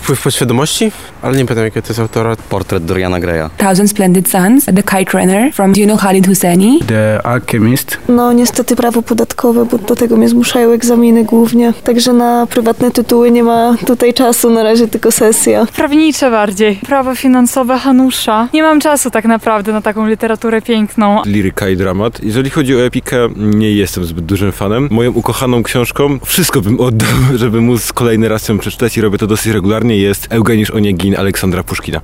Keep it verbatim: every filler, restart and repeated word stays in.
Wpływ podświadomości? Ale nie pamiętam, jakie to jest autora. Portret Doriana Greya. Thousand Splendid Suns, The Kite Runner, from, do you know Khalid Hosseini? The Alchemist. No niestety prawo podatkowe, bo do tego mnie zmuszają egzaminy głównie. Także na prywatne tytuły nie ma tutaj czasu, na razie tylko sesja. Prawnicze bardziej. Prawo finansowe Hanusza. Nie mam czasu tak naprawdę na taką literaturę piękną. Liryka i dramat. Jeżeli chodzi o epikę, nie jestem zbyt dużym fanem. Moją ukochaną książką, wszystko bym oddał, żeby móc kolejny raz ją przeczytać i robię to dosyć regularnie, jest Eugeniusz Oniegin Aleksandra Puszkina.